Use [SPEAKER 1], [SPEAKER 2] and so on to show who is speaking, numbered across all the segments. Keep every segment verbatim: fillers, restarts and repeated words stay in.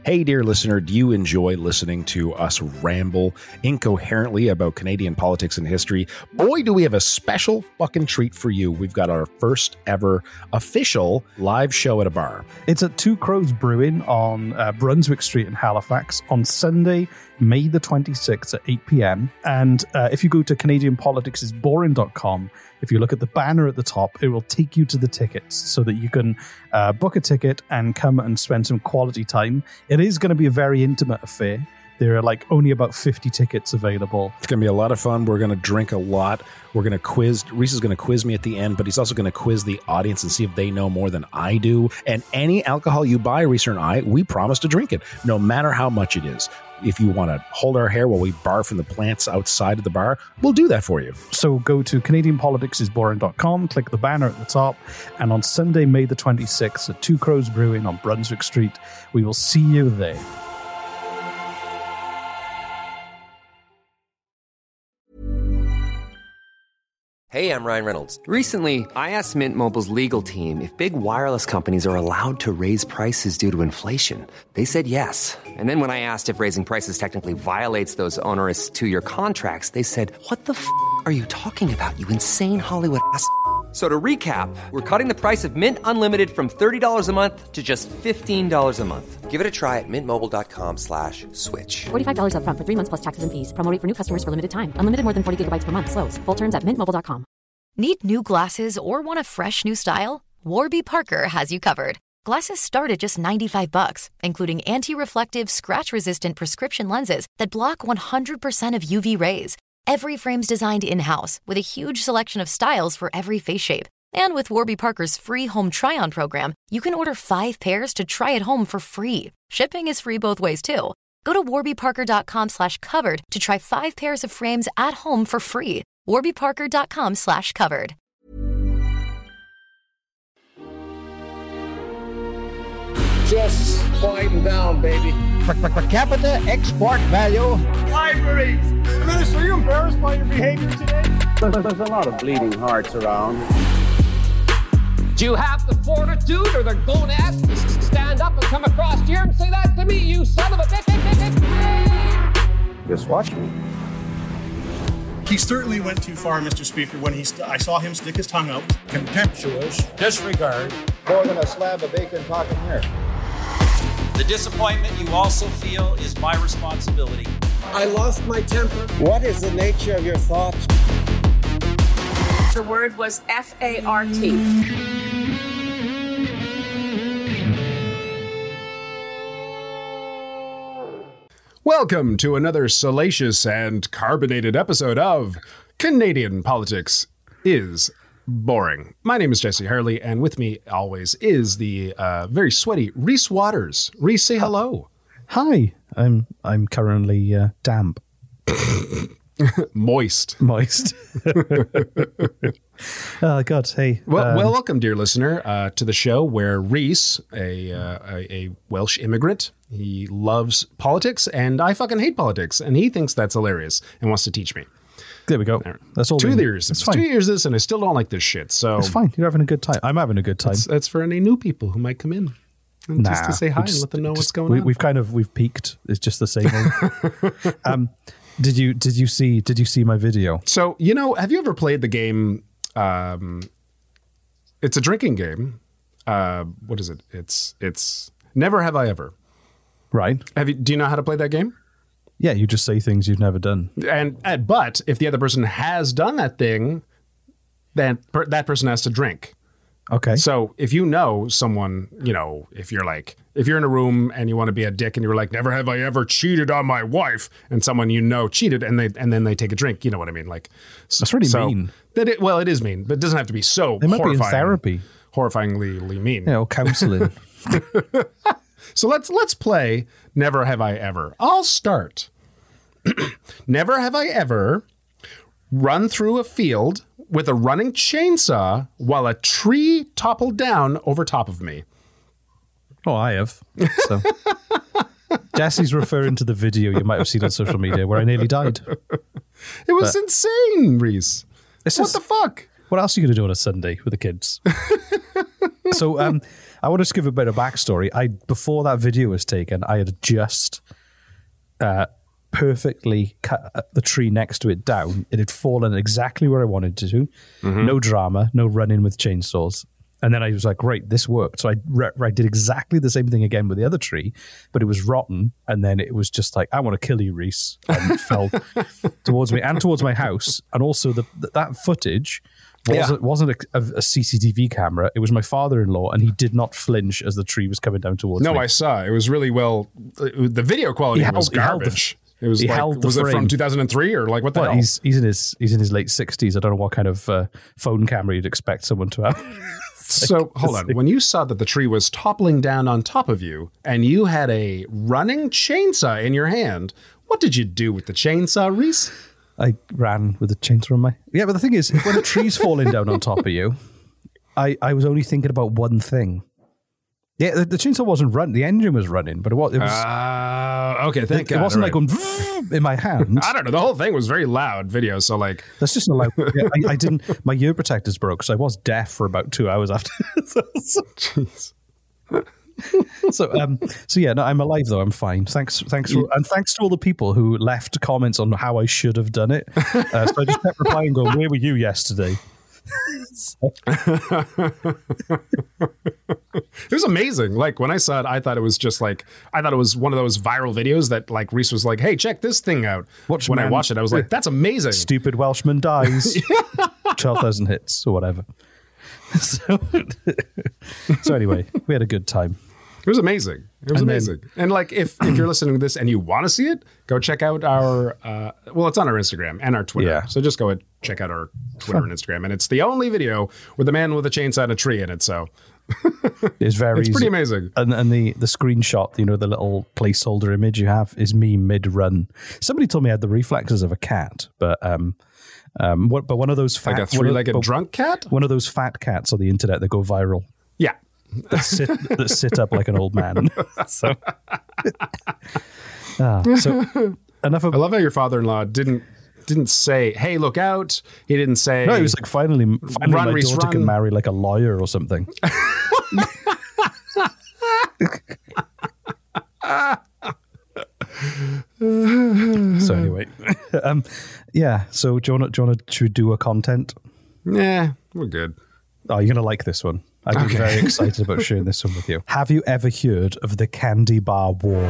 [SPEAKER 1] Hey, dear listener, do you enjoy listening to us ramble incoherently about Canadian politics and history? Boy, do we have a special fucking treat for you. We've got our first ever official live show at a bar.
[SPEAKER 2] It's at Two Crows Brewing on uh, Brunswick Street in Halifax on Sunday, May the twenty-sixth at eight p.m. And uh, if you go to Canadian Politics is boring dot com, if you look at the banner at the top, it will take you to the tickets so that you can uh, book a ticket and come and spend some quality time. It is going to be a very intimate affair. There are like only about fifty tickets available.
[SPEAKER 1] It's going to be a lot of fun. We're going to drink a lot. We're going to quiz. Reese is going to quiz me at the end, but he's also going to quiz the audience and see if they know more than I do. And any alcohol you buy, Reese and I, we promise to drink it, no matter how much it is. If you want to hold our hair while we barf from the plants outside of the bar, we'll do that for you.
[SPEAKER 2] So go to Canadian Politics is boring dot com, click the banner at the top, and on Sunday, May the twenty-sixth at Two Crows Brewing on Brunswick Street, we will see you there.
[SPEAKER 3] Hey, I'm Ryan Reynolds. Recently, I asked Mint Mobile's legal team if big wireless companies are allowed to raise prices due to inflation. They said yes. And then when I asked if raising prices technically violates those onerous two-year contracts, they said, what the f*** are you talking about, you insane Hollywood ass f- So to recap, we're cutting the price of Mint Unlimited from thirty dollars a month to just fifteen dollars a month. Give it a try at mintmobile.com slash switch.
[SPEAKER 4] forty-five dollars up front for three months plus taxes and fees. Promo rate for new customers for limited time. Unlimited more than forty gigabytes per month. Slows full terms at mint mobile dot com.
[SPEAKER 5] Need new glasses or want a fresh new style? Warby Parker has you covered. Glasses start at just ninety-five bucks, including anti-reflective, scratch-resistant prescription lenses that block one hundred percent of U V rays. Every frame's designed in-house with a huge selection of styles for every face shape. And with Warby Parker's free home try-on program, you can order five pairs to try at home for free. Shipping is free both ways, too. Go to warbyparker.com slash covered to try five pairs of frames at home for free. warbyparker.com slash covered.
[SPEAKER 6] Just quieten down, baby.
[SPEAKER 7] Per, per, per capita export value.
[SPEAKER 6] Libraries! Minister, are you embarrassed by your behavior today?
[SPEAKER 8] There's, there's a lot of bleeding hearts around.
[SPEAKER 9] Do you have the fortitude or the gonads to stand up and come across here and say that to me, you son of a bitch?
[SPEAKER 8] Just watch me.
[SPEAKER 10] He certainly went too far, Mister Speaker, when he st- I saw him stick his tongue out.
[SPEAKER 11] Contemptuous disregard.
[SPEAKER 7] More than a slab of bacon talking here.
[SPEAKER 12] The disappointment you also feel is my responsibility.
[SPEAKER 6] I lost my temper.
[SPEAKER 8] What is the nature of your thoughts?
[SPEAKER 13] The word was F A R T.
[SPEAKER 14] Welcome to another salacious and carbonated episode of Canadian Politics is Boring. My name is Jesse Harley, and with me always is the uh, very sweaty Reese Waters. Reese, say hello.
[SPEAKER 2] Hi. I'm I'm currently uh, damp.
[SPEAKER 14] Moist.
[SPEAKER 2] Moist. Oh, God. Hey.
[SPEAKER 14] Well,
[SPEAKER 2] um,
[SPEAKER 14] well, welcome, dear listener, uh, to the show where Reese, a, uh, a a Welsh immigrant, he loves politics, and I fucking hate politics, and he thinks that's hilarious and wants to teach me.
[SPEAKER 2] There we go. That's all.
[SPEAKER 14] Two
[SPEAKER 2] we,
[SPEAKER 14] years. It's two years this, and I still don't like this shit. So
[SPEAKER 2] it's fine. You're having a good time. I'm having a good time.
[SPEAKER 14] That's, that's for any new people who might come in. And
[SPEAKER 2] nah,
[SPEAKER 14] just to say hi
[SPEAKER 2] just,
[SPEAKER 14] and let them know
[SPEAKER 2] just,
[SPEAKER 14] what's going
[SPEAKER 2] we,
[SPEAKER 14] on.
[SPEAKER 2] We've kind of we've peaked. It's just the same old. um, did you did you see did you see my video?
[SPEAKER 14] So you know, have you ever played the game? Um, it's a drinking game. Uh, what is it? It's it's Never Have I Ever.
[SPEAKER 2] Right.
[SPEAKER 14] Have you? Do you know how to play that game?
[SPEAKER 2] Yeah, you just say things you've never done.
[SPEAKER 14] And, and but if the other person has done that thing, then per, that person has to drink.
[SPEAKER 2] Okay.
[SPEAKER 14] So if you know someone, you know, if you're like, if you're in a room and you want to be a dick and you're like, never have I ever cheated on my wife, and someone you know cheated and they and then they take a drink, you know what I mean? Like,
[SPEAKER 2] that's really
[SPEAKER 14] so
[SPEAKER 2] mean.
[SPEAKER 14] That it, well, it is mean, but it doesn't have to be so.
[SPEAKER 2] They might
[SPEAKER 14] horrifying,
[SPEAKER 2] be in therapy.
[SPEAKER 14] Horrifyingly mean.
[SPEAKER 2] Yeah, or counseling.
[SPEAKER 14] So let's let's play Never Have I Ever. I'll start. Never have I ever run through a field with a running chainsaw while a tree toppled down over top of me.
[SPEAKER 2] Oh, I have. So. Jesse's referring to the video you might have seen on social media where I nearly died.
[SPEAKER 14] It was but insane, Reese. What
[SPEAKER 2] is,
[SPEAKER 14] the fuck?
[SPEAKER 2] What else are you going to do on a Sunday with the kids? So um, I want to just give a bit of backstory. I before that video was taken, I had just uh, perfectly cut the tree next to it down. It had fallen exactly where I wanted it to. Mm-hmm. No drama, no running with chainsaws. And then I was like, great, this worked. So I, re- I did exactly the same thing again with the other tree, but it was rotten. And then it was just like, I want to kill you, Reese. And it fell towards me and towards my house. And also the, that footage wasn't, yeah. wasn't a, a C C T V camera. It was my father-in-law, and he did not flinch as the tree was coming down towards
[SPEAKER 14] no,
[SPEAKER 2] me.
[SPEAKER 14] No, I saw. It was really well. The video quality
[SPEAKER 2] held,
[SPEAKER 14] was garbage.
[SPEAKER 2] The,
[SPEAKER 14] it was like, was
[SPEAKER 2] frame.
[SPEAKER 14] it from two thousand three or like what the
[SPEAKER 2] well,
[SPEAKER 14] hell?
[SPEAKER 2] He's, he's, in his, he's in his late sixties. I don't know what kind of uh, phone camera you'd expect someone to have.
[SPEAKER 14] So like, hold on. When you saw that the tree was toppling down on top of you and you had a running chainsaw in your hand, what did you do with the chainsaw, Reese?
[SPEAKER 2] I ran with the chainsaw on my... Yeah, but the thing is, when a tree's falling down on top of you, I, I was only thinking about one thing. Yeah, the, the chainsaw wasn't running. The engine was running, but it was... It was
[SPEAKER 14] uh, okay, thank
[SPEAKER 2] it,
[SPEAKER 14] God.
[SPEAKER 2] It wasn't
[SPEAKER 14] right.
[SPEAKER 2] like going in my hand.
[SPEAKER 14] I don't know. The whole thing was very loud video, so like...
[SPEAKER 2] That's just not loud. I, I didn't... My ear protectors broke, so I was deaf for about two hours after. so, so,
[SPEAKER 14] Jeez.
[SPEAKER 2] so um so yeah no I'm alive though. I'm fine, thanks thanks for, and thanks to all the people who left comments on how I should have done it. Uh, so I just kept replying going, where were you yesterday? So.
[SPEAKER 14] It was amazing. Like when I saw it, I thought it was just like I thought it was one of those viral videos that like Reese was like, hey, check this thing out. Watch when man, I watched it, I was like, that's amazing.
[SPEAKER 2] Stupid Welshman dies. twelve thousand hits or whatever. So, so anyway, we had a good time.
[SPEAKER 14] It was amazing. It was and amazing. Then, and like, if, if you're listening to this and you want to see it, go check out our, uh, well, it's on our Instagram and our Twitter. Yeah. So just go and check out our Twitter and Instagram. And it's the only video with a man with a chainsaw and a tree in it. So
[SPEAKER 2] it's very,
[SPEAKER 14] it's pretty amazing.
[SPEAKER 2] And, and the, the screenshot, you know, the little placeholder image you have is me mid-run. Somebody told me I had the reflexes of a cat, but, um, um, what, but one of those fat,
[SPEAKER 14] like a three-legged drunk cat,
[SPEAKER 2] one of those fat cats on the internet that go viral.
[SPEAKER 14] Yeah.
[SPEAKER 2] that sit that sit up like an old man. so, ah, so enough of.
[SPEAKER 14] I love how your father-in-law didn't didn't say, "Hey, look out!" He didn't say.
[SPEAKER 2] No, he was like, "Finally, finally,
[SPEAKER 14] run,
[SPEAKER 2] my
[SPEAKER 14] Reese,
[SPEAKER 2] daughter
[SPEAKER 14] run.
[SPEAKER 2] can marry like a lawyer or something." So anyway, um, yeah. So do you want to do you want to do a content?
[SPEAKER 14] Yeah, we're good.
[SPEAKER 2] Oh, you're gonna like this one. I'm okay. very excited about sharing this one with you. Have you ever heard of the Candy Bar War?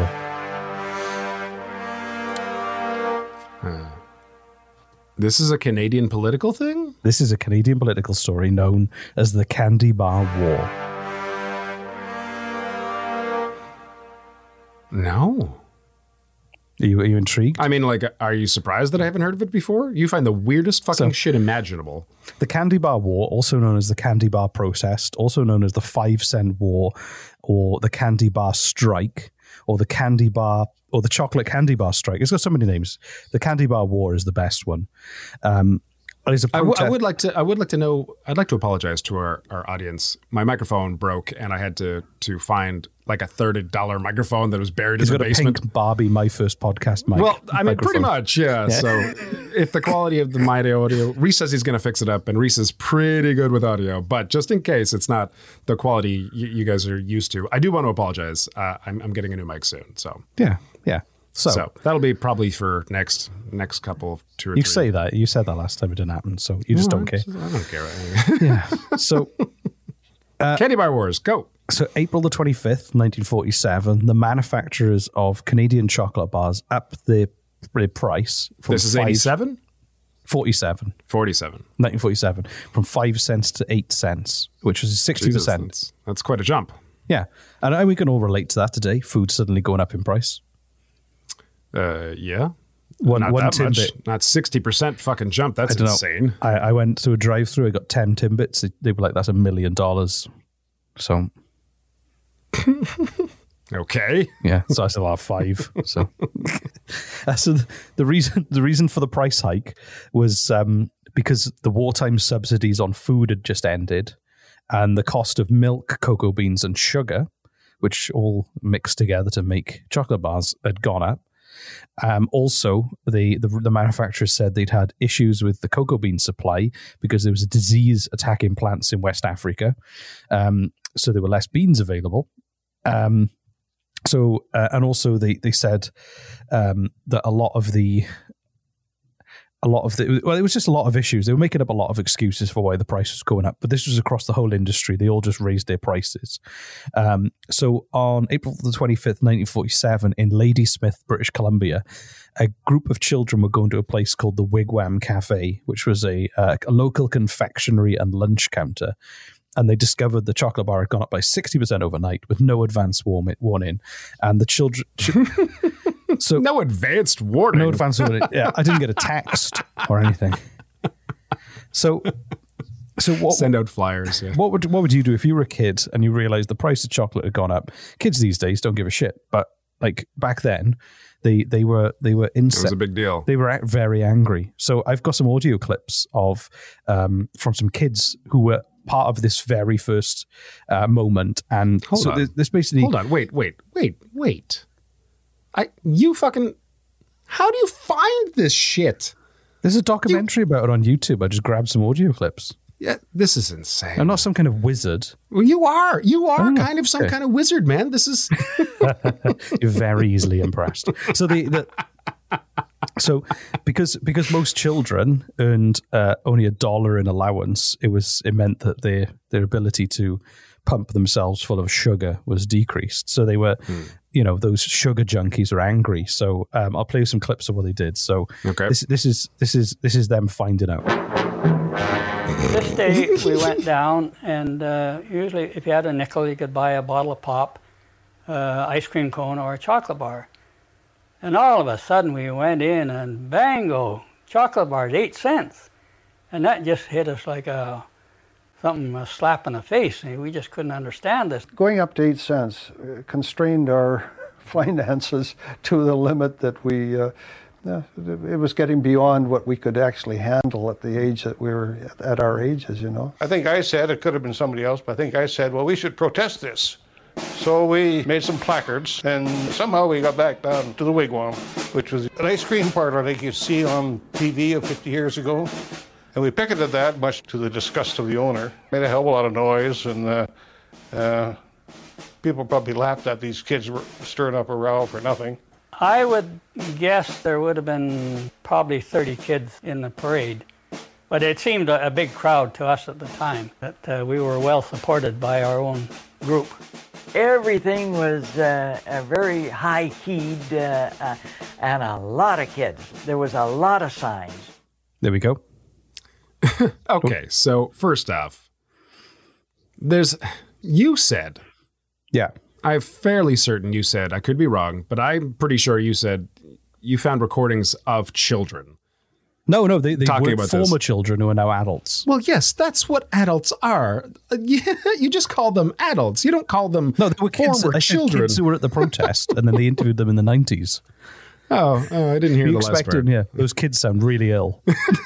[SPEAKER 14] Uh, this is a Canadian political thing?
[SPEAKER 2] This is a Canadian political story known as the Candy Bar War.
[SPEAKER 14] No.
[SPEAKER 2] Are you, are you intrigued?
[SPEAKER 14] I mean, like, are you surprised that I haven't heard of it before? You find the weirdest fucking so, shit imaginable.
[SPEAKER 2] The Candy Bar War, also known as the Candy Bar Protest, also known as the Five Cent War, or the Candy Bar Strike, or the Candy Bar, or the Chocolate Candy Bar Strike. It's got so many names. The Candy Bar War is the best one. Um, a
[SPEAKER 14] I, w- I would like to. I would like to know. I'd like to apologize to our, our audience. My microphone broke, and I had to to find like a thirty dollar microphone that was buried
[SPEAKER 2] He's
[SPEAKER 14] in the
[SPEAKER 2] got
[SPEAKER 14] basement.
[SPEAKER 2] A pink Barbie, my first podcast mic.
[SPEAKER 14] Well, I mean,
[SPEAKER 2] microphone.
[SPEAKER 14] pretty much, yeah. yeah. So, if the quality of the my audio, Reese says he's going to fix it up, and Reese is pretty good with audio. But just in case it's not the quality you, you guys are used to, I do want to apologize. Uh, I'm, I'm getting a new mic soon, so
[SPEAKER 2] yeah, yeah. So,
[SPEAKER 14] so that'll be probably for next next couple two or
[SPEAKER 2] you
[SPEAKER 14] three.
[SPEAKER 2] say that you said that last time it didn't happen, so you just
[SPEAKER 14] no,
[SPEAKER 2] don't care.
[SPEAKER 14] I don't care.
[SPEAKER 2] Yeah. So,
[SPEAKER 14] uh, Candy Bar Wars, go.
[SPEAKER 2] So April the twenty-fifth, nineteen forty-seven, the manufacturers of Canadian chocolate bars upped the, the price. From
[SPEAKER 14] this is eighty-seven?
[SPEAKER 2] forty-seven.
[SPEAKER 14] forty-seven.
[SPEAKER 2] nineteen forty-seven. From five cents to eight cents, which was sixty percent.
[SPEAKER 14] Jesus, that's, that's quite a jump.
[SPEAKER 2] Yeah. And we can all relate to that today. Food suddenly going up in price.
[SPEAKER 14] Uh, yeah.
[SPEAKER 2] One,
[SPEAKER 14] not
[SPEAKER 2] one
[SPEAKER 14] that
[SPEAKER 2] Timbit.
[SPEAKER 14] much. Not sixty percent fucking jump. That's I insane.
[SPEAKER 2] I, I went to a drive-through. I got ten Timbits. They, they were like, that's a million dollars. So...
[SPEAKER 14] Okay.
[SPEAKER 2] Yeah. So I still have five. So, uh, so the, the reason the reason for the price hike was um, because the wartime subsidies on food had just ended, and the cost of milk, cocoa beans, and sugar, which all mixed together to make chocolate bars, had gone up. Um, also, the, the the manufacturers said they'd had issues with the cocoa bean supply because there was a disease attacking plants in West Africa. Um, so there were less beans available. Um, so uh, and also they they said um, that a lot of the a lot of the well, it was just a lot of issues. They were making up a lot of excuses for why the price was going up, but this was across the whole industry. They all just raised their prices. Um, so on April the twenty-fifth, nineteen forty-seven, in Ladysmith, British Columbia, a group of children were going to a place called the Wigwam Cafe, which was a, uh, a local confectionery and lunch counter. And they discovered the chocolate bar had gone up by sixty percent overnight with no advance warning. And the children... So
[SPEAKER 14] no advanced warning.
[SPEAKER 2] No advanced warning. Yeah, I didn't get a text or anything. So, so what?
[SPEAKER 14] Send out flyers. Yeah.
[SPEAKER 2] What would what would you do if you were a kid and you realized the price of chocolate had gone up? Kids these days don't give a shit, but like back then, they they were they were incensed.
[SPEAKER 14] It was a big deal.
[SPEAKER 2] They were very angry. So I've got some audio clips of um, from some kids who were part of this very first uh, moment, and
[SPEAKER 14] Hold
[SPEAKER 2] so
[SPEAKER 14] on.
[SPEAKER 2] this, this basically.
[SPEAKER 14] Hold on. Wait. Wait. Wait. Wait. I you fucking how do you find this shit?
[SPEAKER 2] There's a documentary you, about it on YouTube. I just grabbed some audio clips.
[SPEAKER 14] Yeah, this is insane.
[SPEAKER 2] I'm not some kind of wizard.
[SPEAKER 14] Well, you are. You are
[SPEAKER 2] oh,
[SPEAKER 14] kind of some
[SPEAKER 2] okay.
[SPEAKER 14] kind of wizard, man. This is
[SPEAKER 2] You're very easily impressed. So the, the so because because most children earned uh, only a dollar in allowance, it was it meant that their their ability to pump themselves full of sugar was decreased. So they were, hmm. you know, those sugar junkies are angry. So um, I'll play you some clips of what they did. So
[SPEAKER 14] okay.
[SPEAKER 2] this, this is this is this is them finding out.
[SPEAKER 15] This day we went down, and uh, usually if you had a nickel, you could buy a bottle of pop, uh, ice cream cone, or a chocolate bar. And all of a sudden we went in, and bango, chocolate bars, eight cents, and that just hit us like a something a slap in the face. We just couldn't understand this.
[SPEAKER 16] Going up to eight cents uh, constrained our finances to the limit that we, uh, uh, it was getting beyond what we could actually handle at the age that we were at, at our ages, you know.
[SPEAKER 6] I think I said, it could have been somebody else, but I think I said, well, we should protest this. So we made some placards, and somehow we got back down to the Wigwam, which was an ice cream parlor like you see on T V of fifty years ago. And we picketed that, much to the disgust of the owner. Made a hell of a lot of noise, and uh, uh, people probably laughed at these kids were stirring up a row for nothing.
[SPEAKER 15] I would guess there would have been probably thirty kids in the parade. But it seemed a, a big crowd to us at the time, that uh, we were well supported by our own group.
[SPEAKER 17] Everything was uh, a very high-keyed uh, uh, and a lot of kids. There was a lot of signs.
[SPEAKER 2] There we go.
[SPEAKER 14] Okay, so first off, there's, you said.
[SPEAKER 2] Yeah.
[SPEAKER 14] I'm fairly certain you said, I could be wrong, but I'm pretty sure you said you found recordings of children.
[SPEAKER 2] No, no, they, they
[SPEAKER 14] Talking
[SPEAKER 2] were
[SPEAKER 14] about
[SPEAKER 2] former
[SPEAKER 14] this.
[SPEAKER 2] children who are now adults.
[SPEAKER 14] Well, yes, that's what adults are. Uh, you, you just call them adults. You don't call them
[SPEAKER 2] no, they were kids,
[SPEAKER 14] former
[SPEAKER 2] I said
[SPEAKER 14] children.
[SPEAKER 2] Kids who were at the protest, and then they interviewed them in the nineties.
[SPEAKER 14] Oh, oh I didn't hear
[SPEAKER 2] you
[SPEAKER 14] the last part.
[SPEAKER 2] Yeah, those kids sound really ill.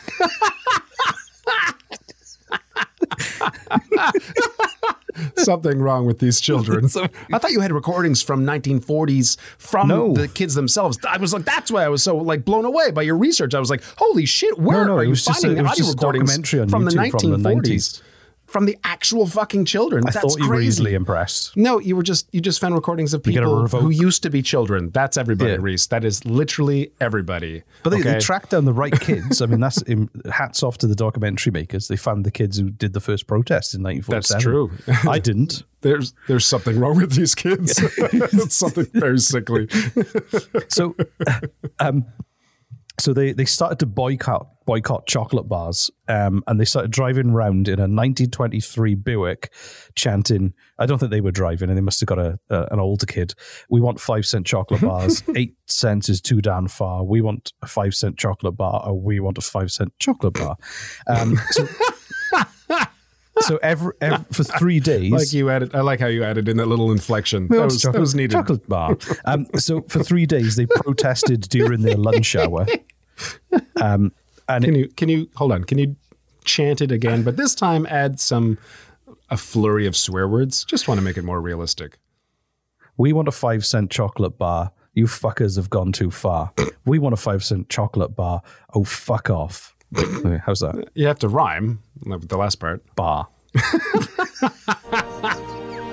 [SPEAKER 14] Something wrong with these children. I thought you had recordings from nineteen forties from
[SPEAKER 2] No.
[SPEAKER 14] the kids themselves. I was like, that's why I was so like blown away by your research. I was like, holy shit, where
[SPEAKER 2] No, no,
[SPEAKER 14] are
[SPEAKER 2] it
[SPEAKER 14] you
[SPEAKER 2] was just
[SPEAKER 14] finding
[SPEAKER 2] a- it was
[SPEAKER 14] audio
[SPEAKER 2] just a
[SPEAKER 14] recordings
[SPEAKER 2] documentary on
[SPEAKER 14] from the
[SPEAKER 2] YouTube from the
[SPEAKER 14] nineteen forties?
[SPEAKER 2] nineties.
[SPEAKER 14] From the actual fucking children.
[SPEAKER 2] I
[SPEAKER 14] That's
[SPEAKER 2] thought you were
[SPEAKER 14] crazy.
[SPEAKER 2] easily impressed.
[SPEAKER 14] No, you were just you just found recordings of
[SPEAKER 2] You get a
[SPEAKER 14] people
[SPEAKER 2] revoke.
[SPEAKER 14] who used to be children. That's everybody,
[SPEAKER 2] Yeah.
[SPEAKER 14] Reese. That is literally everybody.
[SPEAKER 2] But they,
[SPEAKER 14] okay?
[SPEAKER 2] they tracked down the right kids. I mean, that's um, hats off to the documentary makers. They found the kids who did the first protest in nineteen forty-seven.
[SPEAKER 14] That's true.
[SPEAKER 2] I didn't.
[SPEAKER 14] There's there's something wrong with these kids. It's something very sickly.
[SPEAKER 2] So, um, so they, they started to boycott boycott chocolate bars, um, and they started driving around in a nineteen twenty-three Buick, chanting. I don't think they were driving, and they must have got a, a an older kid. We want five cent chocolate bars. Eight cents is too damn far. We want a five cent chocolate bar, or we want a five cent chocolate bar. Um, so. So every, every for three days,
[SPEAKER 14] Like you added, I like how you added in that little inflection. That was, that was needed.
[SPEAKER 2] Chocolate bar. Um, so for three days, they protested during their lunch hour. Um, and
[SPEAKER 14] Can
[SPEAKER 2] it,
[SPEAKER 14] you can you hold on? Can you chant it again? But this time, add some a flurry of swear words. Just want to make it more realistic.
[SPEAKER 2] we want a five cent chocolate bar. You fuckers have gone too far. We want a five cent chocolate bar. Oh, fuck off. Wait, how's that?
[SPEAKER 14] You have to rhyme with the last part.
[SPEAKER 2] Bar.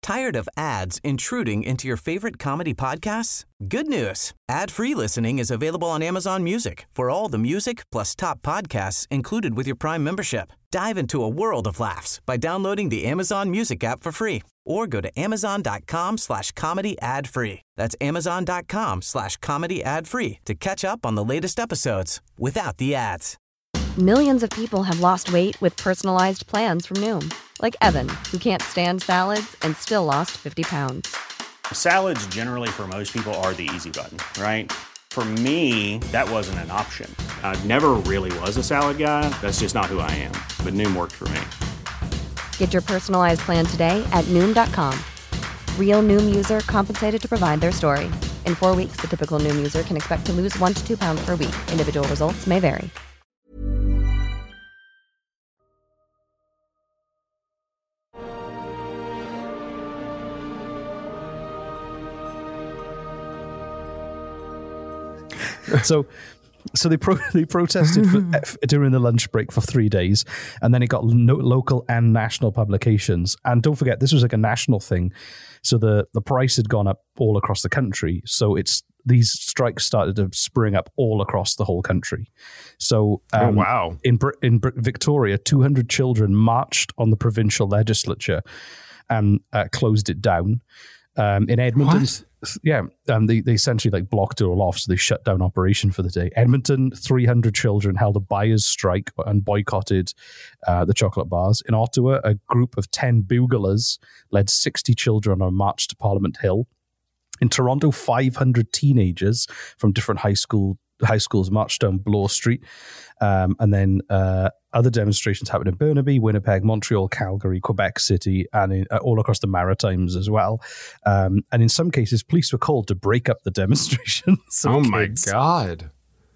[SPEAKER 18] Tired of ads intruding into your favorite comedy podcasts? Good news. Ad-free listening is available on Amazon Music for all the music plus top podcasts included with your Prime membership. Dive into a world of laughs by downloading the Amazon Music app for free or go to amazon.com slash comedy ad free. That's amazon.com slash comedy ad free to catch up on the latest episodes without the ads.
[SPEAKER 19] Millions of people have lost weight with personalized plans from Noom. Like Evan, who can't stand salads and still lost fifty pounds.
[SPEAKER 20] Salads generally for most people are the easy button, right? For me, that wasn't an option. I never really was a salad guy. That's just not who I am. But Noom worked for me.
[SPEAKER 19] Get your personalized plan today at Noom dot com. Real Noom user compensated to provide their story. In four weeks, the typical Noom user can expect to lose one to two pounds per week. Individual results may vary.
[SPEAKER 2] So, so they pro- they protested for, during the lunch break for three days, and then it got no- local and national publications. And don't forget, this was like a national thing, so the, the price had gone up all across the country. So it's these strikes started to spring up all across the whole country. So, um,
[SPEAKER 14] oh wow!
[SPEAKER 2] In Br- in Br- Victoria, two hundred children marched on the provincial legislature and uh, closed it down. Um, in Edmonton,
[SPEAKER 14] What?
[SPEAKER 2] yeah, um, they, they essentially like blocked it all off, so they shut down operation for the day. Edmonton, three hundred children held a buyer's strike and boycotted uh, the chocolate bars. In Ottawa, a group of ten buglers led sixty children on a march to Parliament Hill. In Toronto, five hundred teenagers from different high school high schools marched down Bloor Street. Um, and then uh, other demonstrations happened in Burnaby, Winnipeg, Montreal, Calgary, Quebec City, and in, uh, all across the Maritimes as well. Um, and in some cases, police were called to break up the demonstrations.
[SPEAKER 14] Oh my God.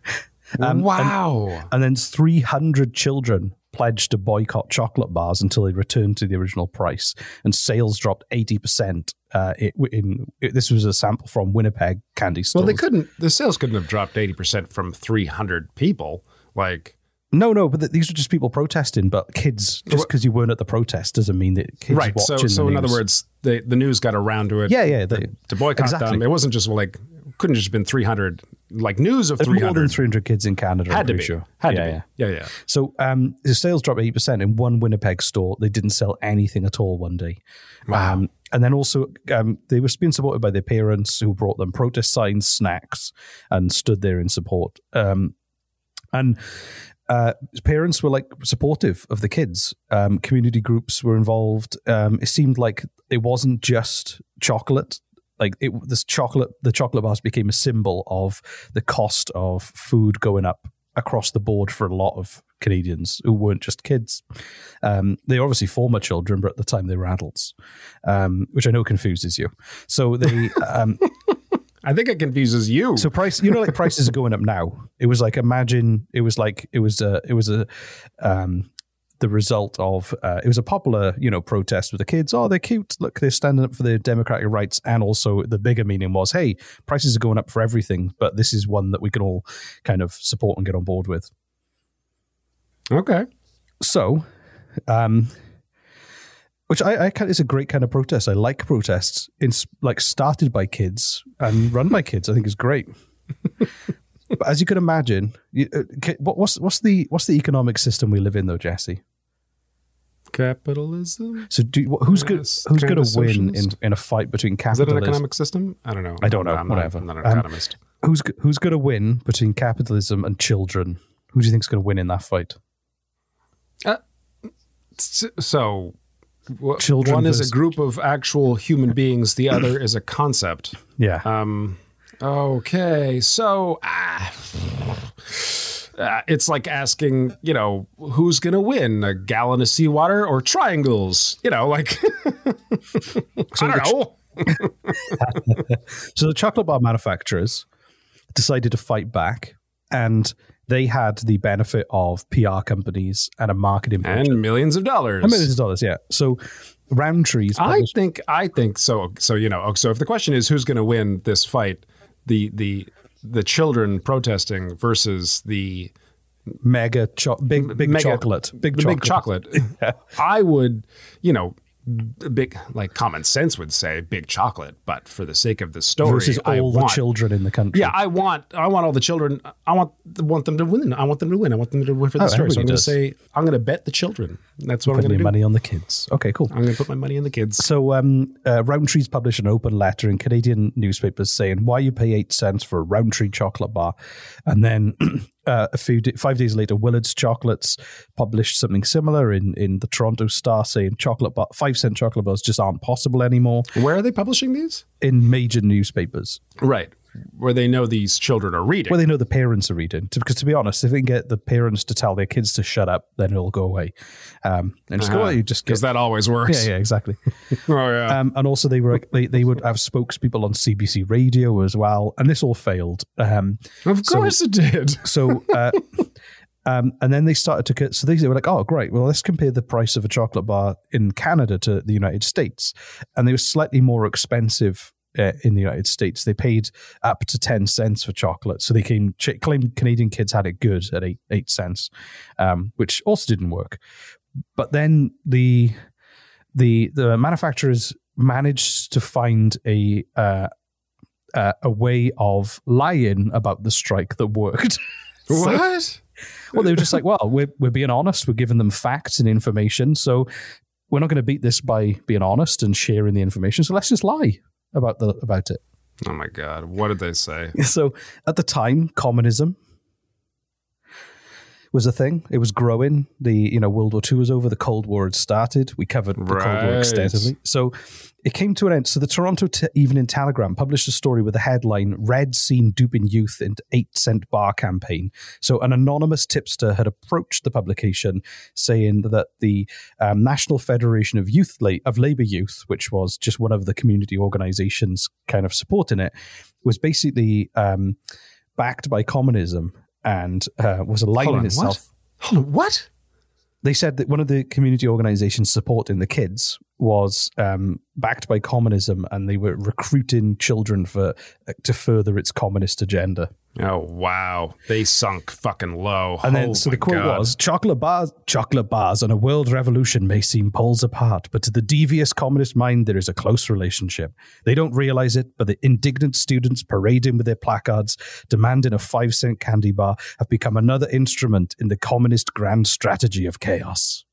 [SPEAKER 2] Um,
[SPEAKER 14] wow.
[SPEAKER 2] And, and then three hundred children pledged to boycott chocolate bars until they returned to the original price. And sales dropped eighty percent. Uh, it, in it, this was a sample from Winnipeg candy stores.
[SPEAKER 14] Well, they couldn't, the sales couldn't have dropped eighty percent from three hundred people. Like,
[SPEAKER 2] No, no, but th- these were just people protesting. But kids, just because you weren't at the protest doesn't mean that kids
[SPEAKER 14] right. So,
[SPEAKER 2] watching
[SPEAKER 14] so
[SPEAKER 2] the
[SPEAKER 14] in
[SPEAKER 2] news.
[SPEAKER 14] other words, they, the news got around to it.
[SPEAKER 2] Yeah, yeah. They,
[SPEAKER 14] to boycott
[SPEAKER 2] exactly.
[SPEAKER 14] them. It wasn't just like, couldn't just been three hundred, like news of
[SPEAKER 2] There's
[SPEAKER 14] three hundred.
[SPEAKER 2] more than three hundred kids in Canada.
[SPEAKER 14] Had
[SPEAKER 2] I'm
[SPEAKER 14] to
[SPEAKER 2] pretty
[SPEAKER 14] be.
[SPEAKER 2] Sure.
[SPEAKER 14] Had
[SPEAKER 2] yeah,
[SPEAKER 14] to
[SPEAKER 2] yeah.
[SPEAKER 14] be. Yeah, yeah.
[SPEAKER 2] So um, the sales dropped eighty percent in one Winnipeg store. They didn't sell anything at all one day.
[SPEAKER 14] Wow.
[SPEAKER 2] Um, and then also, um, they were being supported by their parents who brought them protest signs, snacks, and stood there in support. Um, and uh, parents were like supportive of the kids. Um, community groups were involved. Um, it seemed like it wasn't just chocolate. Like it, this chocolate, the chocolate bars became a symbol of the cost of food going up across the board for a lot of Canadians who weren't just kids. Um, they were obviously former children, but at the time they were adults, um, which I know confuses you. So they, um,
[SPEAKER 14] I think it confuses you.
[SPEAKER 2] So price, you know, like prices are going up now. It was like, imagine it was like, it was a, it was a, um, the result of, uh, it was a popular, you know, protest with the kids. Oh, they're cute. Look, they're standing up for their democratic rights. And also the bigger meaning was, hey, prices are going up for everything, but this is one that we can all kind of support and get on board with.
[SPEAKER 14] Okay.
[SPEAKER 2] So, um, which I, I kind it's a great kind of protest. I like protests. It's like started by kids and run by kids. I think is great. But as you can imagine, you, uh, what, what's what's the what's the economic system we live in, though, Jesse?
[SPEAKER 14] Capitalism.
[SPEAKER 2] So, do, who's good?
[SPEAKER 14] Yes,
[SPEAKER 2] Who's going to win in,
[SPEAKER 14] socialist.
[SPEAKER 2] in a fight between
[SPEAKER 14] Is it
[SPEAKER 2] capitalism?
[SPEAKER 14] an economic system? I don't know.
[SPEAKER 2] I don't know.
[SPEAKER 14] I'm
[SPEAKER 2] whatever.
[SPEAKER 14] Not, I'm not an
[SPEAKER 2] Um,
[SPEAKER 14] economist.
[SPEAKER 2] who's go- who's going to win between capitalism and children? Who do you think is going to win in that fight?
[SPEAKER 14] Uh, so, w-
[SPEAKER 2] Children
[SPEAKER 14] one is
[SPEAKER 2] versus-
[SPEAKER 14] a group of actual human beings. The other is a concept.
[SPEAKER 2] Yeah.
[SPEAKER 14] Um. Okay. So, ah, uh, it's like asking, you know, who's going to win, a gallon of seawater or triangles? You know, like,
[SPEAKER 2] So
[SPEAKER 14] I don't know.
[SPEAKER 2] So the chocolate bar manufacturers decided to fight back, and they had the benefit of P R companies and a marketing budget.
[SPEAKER 14] And millions of dollars.
[SPEAKER 2] And millions of dollars, yeah. So Roundtree's
[SPEAKER 14] I
[SPEAKER 2] published-
[SPEAKER 14] think I think so. So you know. So if the question is who's going to win this fight, the the the children protesting versus the
[SPEAKER 2] mega cho- big big
[SPEAKER 14] mega-
[SPEAKER 2] chocolate, big
[SPEAKER 14] the
[SPEAKER 2] chocolate.
[SPEAKER 14] big chocolate, I would, you know, big, like common sense would say big chocolate, but for the sake of the story,
[SPEAKER 2] versus all
[SPEAKER 14] I
[SPEAKER 2] the
[SPEAKER 14] want,
[SPEAKER 2] children in the country.
[SPEAKER 14] Yeah, I want, I want all the children. I want, want them to win. I want them to win. I want them to win for the
[SPEAKER 2] Oh,
[SPEAKER 14] story. So I'm
[SPEAKER 2] everybody
[SPEAKER 14] going to
[SPEAKER 2] does.
[SPEAKER 14] say, I'm going to bet the children. That's what I'm
[SPEAKER 2] Putting
[SPEAKER 14] going to do.
[SPEAKER 2] money on the kids. Okay, cool.
[SPEAKER 14] I'm going to put my money on the kids.
[SPEAKER 2] So um, uh, Roundtree's published an open letter in Canadian newspapers saying why you pay eight cents for a Roundtree chocolate bar, and then uh, a few d- five days later, Willard's Chocolates published something similar in in the Toronto Star saying chocolate bar five cent chocolate bars just aren't possible anymore.
[SPEAKER 14] Where are they publishing these?
[SPEAKER 2] In major newspapers,
[SPEAKER 14] right? Where they know these children are reading.
[SPEAKER 2] Where they know the parents are reading. Because to be honest, if they can get the parents to tell their kids to shut up, then it'll go away. Um, and just
[SPEAKER 14] Uh-huh.
[SPEAKER 2] go, you just
[SPEAKER 14] because that always works.
[SPEAKER 2] Yeah, yeah, exactly.
[SPEAKER 14] Oh yeah.
[SPEAKER 2] Um, and also they were they, they would have spokespeople on C B C Radio as well, and this all failed. Um,
[SPEAKER 14] of course
[SPEAKER 2] so,
[SPEAKER 14] it did.
[SPEAKER 2] So. Uh, Um, and then they started to, cut- so they were like, oh, great. Well, let's compare the price of a chocolate bar in Canada to the United States. And they were slightly more expensive uh, in the United States. They paid up to ten cents for chocolate. So they came, ch- claimed Canadian kids had it good at eight, eight cents, um, which also didn't work. But then the, the, the manufacturers managed to find a, uh, uh, a way of lying about the strike that worked. So-
[SPEAKER 14] What?
[SPEAKER 2] Well, they were just like, well, we're, we're being honest. We're giving them facts and information. So we're not going to beat this by being honest and sharing the information. So let's just lie about the about it.
[SPEAKER 14] Oh my God. What did they say?
[SPEAKER 2] So at the time, communism was a thing. It was growing. The, you know, World War Two was over. The Cold War had started. We covered the Cold War
[SPEAKER 14] Right.
[SPEAKER 2] extensively. So it came to an end. So the Toronto Te- Evening Telegram published a story with the headline, Red Seen Duping Youth into eight cent Bar Campaign. So an anonymous tipster had approached the publication saying that the um, National Federation of Youth La- of Labour Youth, which was just one of the community organizations kind of supporting it, was basically um, backed by communism and uh, was aligning
[SPEAKER 14] Hold on,
[SPEAKER 2] itself.
[SPEAKER 14] What? Hold on, what?
[SPEAKER 2] They said that one of the community organizations supporting the kids was um, backed by communism, and they were recruiting children for to further its communist agenda.
[SPEAKER 14] Oh, wow. They sunk fucking low.
[SPEAKER 2] And then,
[SPEAKER 14] Oh
[SPEAKER 2] so
[SPEAKER 14] my
[SPEAKER 2] the quote
[SPEAKER 14] God.
[SPEAKER 2] was, chocolate bars, chocolate bars and a world revolution may seem poles apart, but to the devious communist mind, there is a close relationship. They don't realize it, but the indignant students parading with their placards, demanding a five cent candy bar, have become another instrument in the communist grand strategy of chaos.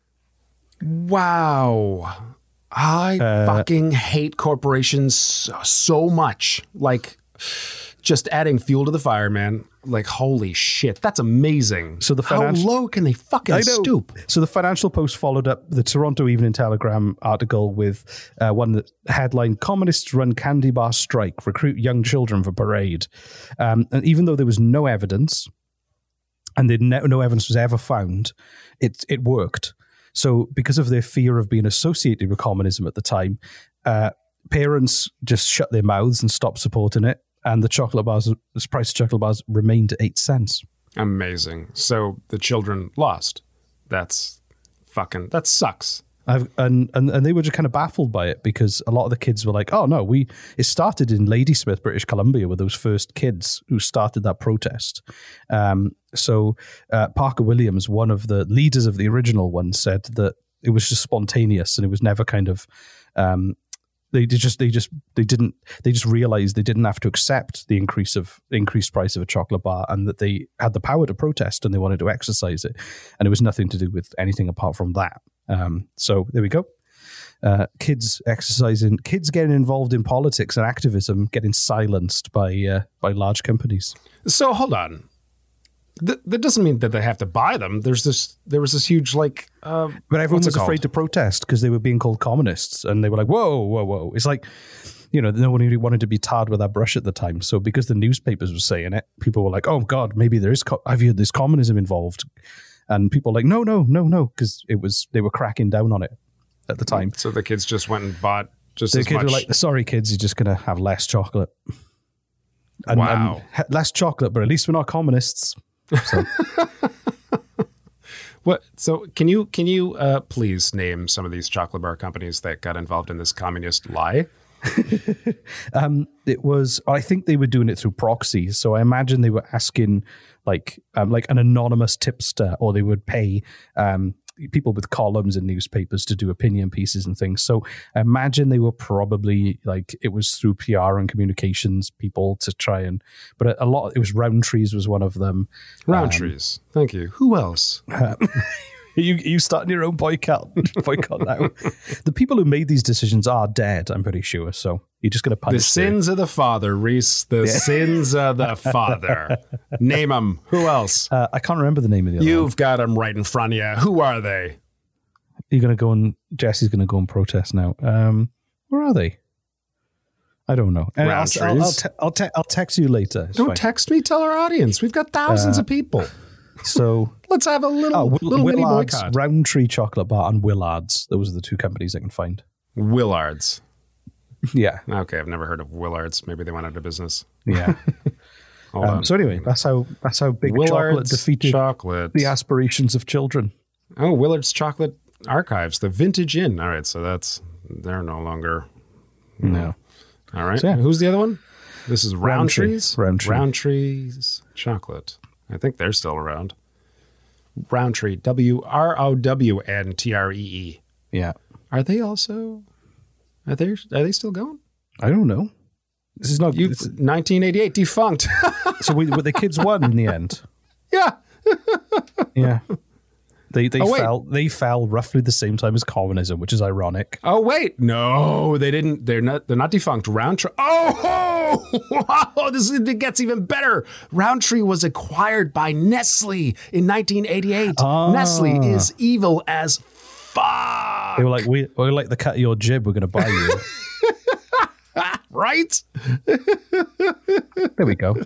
[SPEAKER 14] Wow. I
[SPEAKER 2] Uh,
[SPEAKER 14] fucking hate corporations so, so much. Like, just adding fuel to the fire, man. Like, holy shit. That's amazing.
[SPEAKER 2] So the
[SPEAKER 14] How
[SPEAKER 2] financial-
[SPEAKER 14] low can they fucking
[SPEAKER 2] I know.
[SPEAKER 14] stoop?
[SPEAKER 2] So the Financial Post followed up the Toronto Evening Telegram article with uh, one that headlined, Communists Run Candy Bar Strike, Recruit Young Children for Parade. Um, and even though there was no evidence, and there no, no evidence was ever found, it it worked. So because of their fear of being associated with communism at the time, uh, parents just shut their mouths and stopped supporting it. And the chocolate bars, the price of chocolate bars remained at eight cents.
[SPEAKER 14] Amazing. So the children lost. That's fucking, that sucks.
[SPEAKER 2] I've, and, and and they were just kind of baffled by it because a lot of the kids were like, oh no, we it started in Ladysmith, British Columbia, with those first kids who started that protest. Um, so uh, Parker Williams, one of the leaders of the original one, said that it was just spontaneous and it was never kind of um, they did just they just they didn't they just realized they didn't have to accept the increase of increased price of a chocolate bar, and that they had the power to protest and they wanted to exercise it, and it was nothing to do with anything apart from that. Um, so there we go. Uh, kids exercising, kids getting involved in politics and activism, getting silenced by uh, by large companies.
[SPEAKER 14] So hold on. Th- that doesn't mean that they have to buy them. There's this. There was this huge like. Uh,
[SPEAKER 2] but everyone
[SPEAKER 14] what's it
[SPEAKER 2] was afraid
[SPEAKER 14] called?
[SPEAKER 2] to protest because they were being called communists, and they were like, "Whoa, whoa, whoa!" It's like, you know, no one really wanted to be tarred with that brush at the time. So because the newspapers were saying it, people were like, "Oh God, maybe there is. Co- I've heard there's communism involved," and people were like, "No, no, no, no," because it was they were cracking down on it at the time.
[SPEAKER 14] So the kids just went and bought just
[SPEAKER 2] The
[SPEAKER 14] as
[SPEAKER 2] kids
[SPEAKER 14] much.
[SPEAKER 2] were like, "Sorry, kids, you're just gonna have less chocolate." And,
[SPEAKER 14] Wow.
[SPEAKER 2] and ha- less chocolate, but at least we're not communists. So.
[SPEAKER 14] What? So can you can you uh, please name some of these chocolate bar companies that got involved in this communist lie?
[SPEAKER 2] um, it was, I think they were doing it through proxy. So I imagine they were asking like um, like an anonymous tipster, or they would pay um, people with columns in newspapers to do opinion pieces and things. So I imagine they were probably like, it was through P R and communications people to try and, but a, a lot, it was Roundtrees was one of them.
[SPEAKER 14] Roundtrees. Um, Thank you. Who else?
[SPEAKER 2] Uh, you you starting your own boycott boycott now. The people who made these decisions are dead, I'm pretty sure. So you're just going to punish
[SPEAKER 14] the sins them. of the father, Reese. The yeah. sins of the father. Name them. Who else?
[SPEAKER 2] Uh, I can't remember the name of the other
[SPEAKER 14] You've
[SPEAKER 2] one.
[SPEAKER 14] got them right in front of you. Who are they?
[SPEAKER 2] You're going to go and Jesse's going to go and protest now. Um, where are they? I don't know. And I'll, I'll, I'll, te- I'll, te- I'll text you later. It's
[SPEAKER 14] don't
[SPEAKER 2] fine.
[SPEAKER 14] Text me. Tell our audience. We've got thousands uh, of people.
[SPEAKER 2] So
[SPEAKER 14] let's have a little,
[SPEAKER 2] oh, Will,
[SPEAKER 14] little mini
[SPEAKER 2] Willard's,
[SPEAKER 14] boycott.
[SPEAKER 2] Roundtree Chocolate Bar and Willard's. Those are the two companies I can find.
[SPEAKER 14] Willard's.
[SPEAKER 2] Yeah.
[SPEAKER 14] Okay, I've never heard of Willard's. Maybe they went out of business.
[SPEAKER 2] Yeah.
[SPEAKER 14] Hold
[SPEAKER 2] um,
[SPEAKER 14] on.
[SPEAKER 2] So anyway, that's how that's how Big
[SPEAKER 14] Willard's
[SPEAKER 2] Chocolate defeated
[SPEAKER 14] chocolate.
[SPEAKER 2] the aspirations of children.
[SPEAKER 14] Oh, Willard's Chocolate Archives, the Vintage Inn. All right, so that's they're no longer.
[SPEAKER 2] No.
[SPEAKER 14] All right.
[SPEAKER 2] So, yeah.
[SPEAKER 14] Who's the other one? This is
[SPEAKER 2] Roundtree.
[SPEAKER 14] Roundtrees.
[SPEAKER 2] Roundtree.
[SPEAKER 14] Roundtrees Chocolate. I think they're still around. Roundtree. W R O W N T R E E.
[SPEAKER 2] Yeah.
[SPEAKER 14] Are they also? Are they? Are they still going?
[SPEAKER 2] I don't know. This is not.
[SPEAKER 14] You, nineteen eighty-eight, defunct.
[SPEAKER 2] So we, the kids won in the end.
[SPEAKER 14] Yeah.
[SPEAKER 2] Yeah. They they
[SPEAKER 14] oh,
[SPEAKER 2] fell they fell roughly the same time as communism, which is ironic.
[SPEAKER 14] Oh wait, no, they didn't. They're not. They're not defunct. Roundtree. Oh, wow, this is, it gets even better. Roundtree was acquired by Nestle in nineteen eighty-eight.
[SPEAKER 2] Ah.
[SPEAKER 14] Nestle is evil as fuck.
[SPEAKER 2] They were like, we we like the cut of your jib. We're going to buy you.
[SPEAKER 14] Right?
[SPEAKER 2] There we go.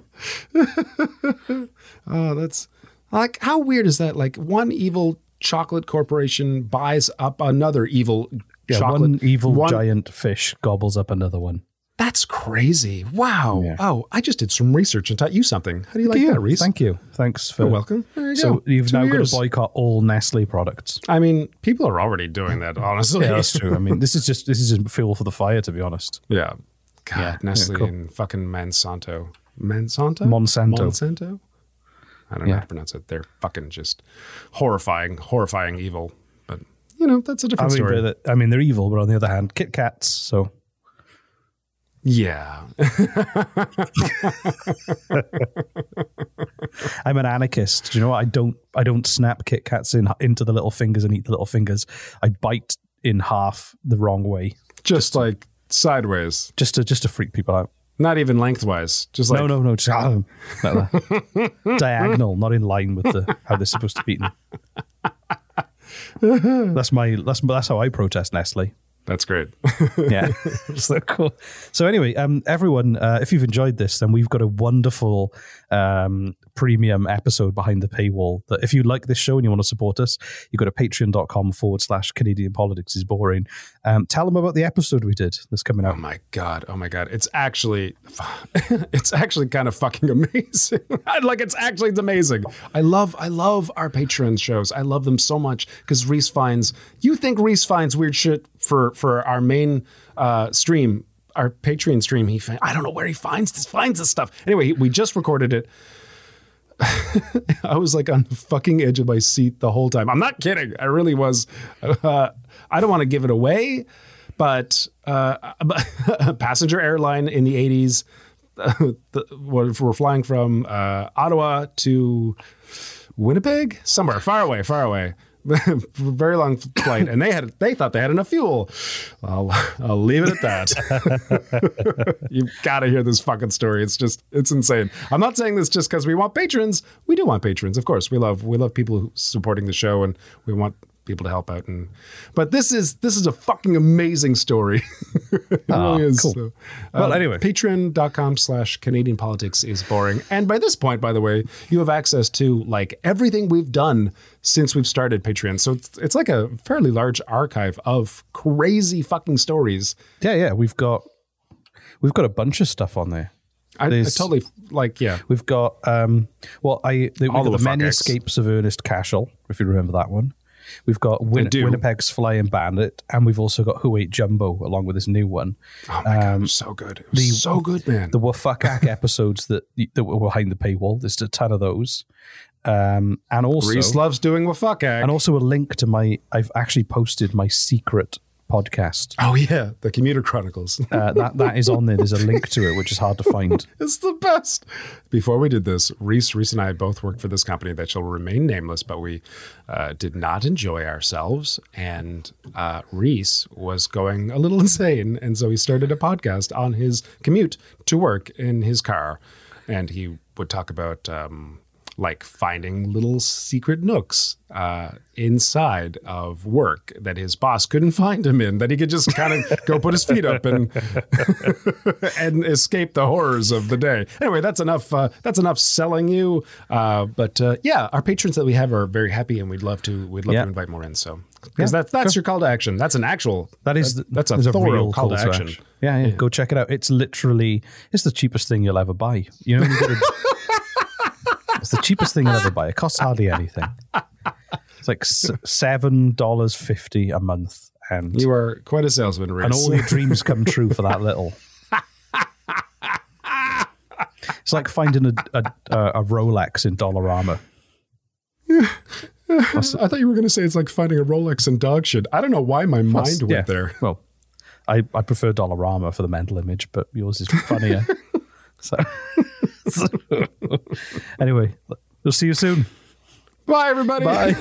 [SPEAKER 14] Oh, that's like, how weird is that? Like, one evil chocolate corporation buys up another evil
[SPEAKER 2] yeah,
[SPEAKER 14] chocolate.
[SPEAKER 2] One evil
[SPEAKER 14] one,
[SPEAKER 2] giant fish gobbles up another one.
[SPEAKER 14] That's crazy. Wow.
[SPEAKER 2] Yeah.
[SPEAKER 14] Oh, I just did some research and taught you something. How do you like
[SPEAKER 2] you.
[SPEAKER 14] that, Reese?
[SPEAKER 2] Thank you. Thanks for.
[SPEAKER 14] You're welcome. There you
[SPEAKER 2] so
[SPEAKER 14] go.
[SPEAKER 2] you've
[SPEAKER 14] Two
[SPEAKER 2] now
[SPEAKER 14] years.
[SPEAKER 2] got to boycott all Nestle products.
[SPEAKER 14] I mean, people are already doing that, honestly.
[SPEAKER 2] Yeah, that's true. I mean, this is just this is just fuel for the fire, to be honest.
[SPEAKER 14] Yeah. God,
[SPEAKER 2] yeah,
[SPEAKER 14] Nestle
[SPEAKER 2] yeah, cool.
[SPEAKER 14] and fucking Monsanto. Monsanto?
[SPEAKER 2] Monsanto.
[SPEAKER 14] Monsanto? I don't know
[SPEAKER 2] Yeah.
[SPEAKER 14] how to pronounce it. They're fucking just horrifying, horrifying evil. But, you know, that's a different
[SPEAKER 2] I mean,
[SPEAKER 14] story.
[SPEAKER 2] but, I mean, they're evil, but on the other hand, Kit Kats, so.
[SPEAKER 14] Yeah.
[SPEAKER 2] I'm an anarchist. Do you know what? I don't I don't snap Kit Kats in into the little fingers and eat the little fingers. I bite in half the wrong way.
[SPEAKER 14] Just, just like sideways.
[SPEAKER 2] Just to just to freak people out.
[SPEAKER 14] Not even lengthwise. Just like
[SPEAKER 2] No, no, no. Just ah, like that. Diagonal, not in line with the how they're supposed to be eaten. That's my that's that's how I protest Nestle.
[SPEAKER 14] That's great.
[SPEAKER 2] Yeah, so cool. So anyway, um, everyone, uh, if you've enjoyed this, then we've got a wonderful um, premium episode behind the paywall. That if you like this show and you want to support us, you go to patreon.com forward slash Canadian Politics is Boring. Um, tell them about the episode we did that's coming out.
[SPEAKER 14] Oh my god! Oh my god! It's actually, it's actually kind of fucking amazing. Like it's actually it's amazing. I love, I love our Patreon shows. I love them so much because Reese finds. You think Reese finds weird shit for for our main uh, stream, our Patreon stream? He, I don't know where he finds this finds this stuff. Anyway, we just recorded it. I was like on the fucking edge of my seat the whole time. I'm not kidding. I really was. Uh, I don't want to give it away, but uh, a passenger airline in the eighties, uh, the, we're flying from uh, Ottawa to Winnipeg, somewhere far away, far away. Very long flight, and they had they thought they had enough fuel. I'll I'll leave it at that. You've got to hear this fucking story. It's just it's insane. I'm not saying this just because we want patrons. We do want patrons, of course. We love we love people who supporting the show, and we want people to help out. And but this is this is a fucking amazing story. It
[SPEAKER 2] oh,
[SPEAKER 14] really is.
[SPEAKER 2] Cool.
[SPEAKER 14] So,
[SPEAKER 2] well,
[SPEAKER 14] uh,
[SPEAKER 2] anyway,
[SPEAKER 14] patreon.com slash Canadian Politics is Boring. And by this point, by the way, you have access to like everything we've done since we've started Patreon. So it's, it's like a fairly large archive of crazy fucking stories.
[SPEAKER 2] Yeah, yeah. We've got we've got a bunch of stuff on there.
[SPEAKER 14] I, I totally like, yeah.
[SPEAKER 2] We've got um well I the, we've
[SPEAKER 14] All
[SPEAKER 2] got
[SPEAKER 14] of
[SPEAKER 2] the
[SPEAKER 14] the
[SPEAKER 2] Many
[SPEAKER 14] fuck
[SPEAKER 2] Escapes of Ernest Cashel, if you remember that one. We've got Win-
[SPEAKER 14] do.
[SPEAKER 2] Winnipeg's Flying Bandit, and we've also got Who Ate Jumbo along with this new one.
[SPEAKER 14] Oh my god, it was so good. It was
[SPEAKER 2] the,
[SPEAKER 14] so good, man.
[SPEAKER 2] The Wafakak episodes that that were behind the paywall. There's a ton of those. Um, and also,
[SPEAKER 14] Reese loves doing a fuck act.
[SPEAKER 2] And also a link to my, I've actually posted my secret podcast.
[SPEAKER 14] Oh yeah, the Commuter Chronicles.
[SPEAKER 2] uh, that that is on there. There's a link to it, which is hard to find.
[SPEAKER 14] It's the best. Before we did this, Reese, Reese and I both worked for this company that shall remain nameless, but we uh, did not enjoy ourselves. And uh, Reese was going a little insane, and so he started a podcast on his commute to work in his car, and he would talk about. Um, like finding little secret nooks uh, inside of work that his boss couldn't find him in, that he could just kind of go put his feet up and and escape the horrors of the day. Anyway, that's enough. Uh, that's enough selling you. Uh, but uh, yeah, our patrons that we have are very happy, and we'd love to. We'd love yeah. to invite more in. So because yeah, that's that's go. your call to action. That's an actual.
[SPEAKER 2] That is
[SPEAKER 14] that, that's a
[SPEAKER 2] a
[SPEAKER 14] thorough
[SPEAKER 2] real
[SPEAKER 14] call, call to action. action.
[SPEAKER 2] Yeah, yeah, yeah. Go check it out. It's literally it's the cheapest thing you'll ever buy. You know. You gotta, It's the cheapest thing you'll ever buy. It costs hardly anything. It's like seven dollars fifty a month. And
[SPEAKER 14] you are quite a salesman, Reese.
[SPEAKER 2] And all your dreams come true for that little. It's like finding a, a, a Rolex in Dollarama.
[SPEAKER 14] Yeah. I thought you were going to say it's like finding a Rolex in dog shit. I don't know why my mind That's, went yeah. there.
[SPEAKER 2] Well, I, I prefer Dollarama for the mental image, but yours is funnier. so... So, anyway, we'll see you soon.
[SPEAKER 14] Bye, everybody.
[SPEAKER 2] Bye.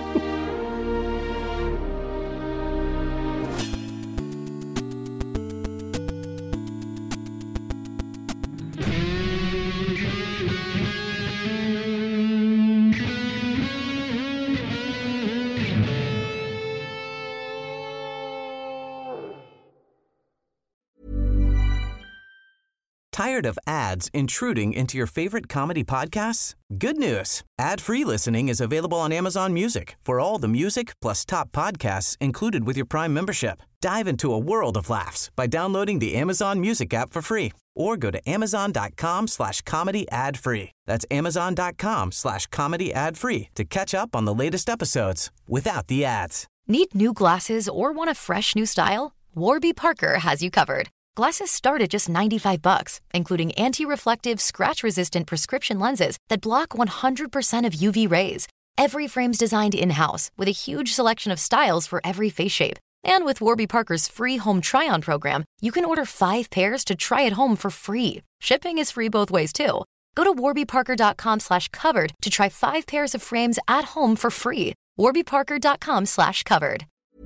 [SPEAKER 18] Tired of ads intruding into your favorite comedy podcasts? Good news. Ad-free listening is available on Amazon Music for all the music plus top podcasts included with your Prime membership. Dive into a world of laughs by downloading the Amazon Music app for free or go to amazon.com slash comedy ad free. That's amazon.com slash comedy ad free to catch up on the latest episodes without the ads.
[SPEAKER 5] Need new glasses or want a fresh new style? Warby Parker has you covered. Glasses start at just ninety-five bucks, including anti-reflective, scratch-resistant prescription lenses that block one hundred percent of U V rays. Every frame's designed in-house with a huge selection of styles for every face shape. And with Warby Parker's free home try-on program, you can order five pairs to try at home for free. Shipping is free both ways, too. Go to warbyparker.com slash covered to try five pairs of frames at home for free. warbyparker.com slash covered.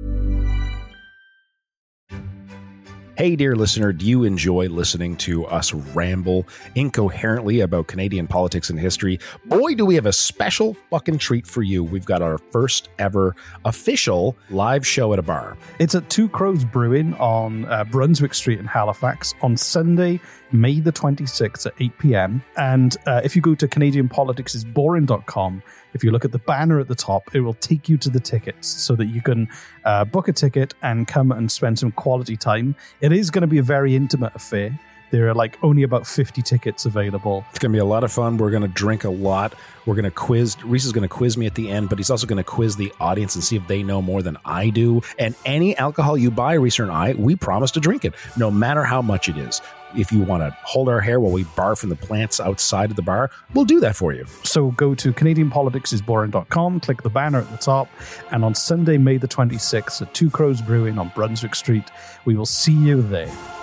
[SPEAKER 1] Hey, dear listener, do you enjoy listening to us ramble incoherently about Canadian politics and history? Boy, do we have a special fucking treat for you. We've got our first ever official live show at a bar.
[SPEAKER 2] It's at Two Crows Brewing on uh, Brunswick Street in Halifax on Sunday, May the twenty-sixth at eight p.m. And uh, if you go to Canadian Politics is Boring dot com, if you look at the banner at the top, it will take you to the tickets so that you can uh, book a ticket and come and spend some quality time. It is going to be a very intimate affair. There are like only about fifty tickets available.
[SPEAKER 1] It's going to be a lot of fun. We're going to drink a lot. We're going to quiz. Reese is going to quiz me at the end, but he's also going to quiz the audience and see if they know more than I do. And any alcohol you buy, Reese and I, we promise to drink it, no matter how much it is. If you want to hold our hair while we barf in the plants outside of the bar, we'll do that for you.
[SPEAKER 2] So go to Canadian Politics is Boring dot com, click the banner at the top, and on Sunday, May the twenty-sixth at Two Crows Brewing on Brunswick Street, we will see you there.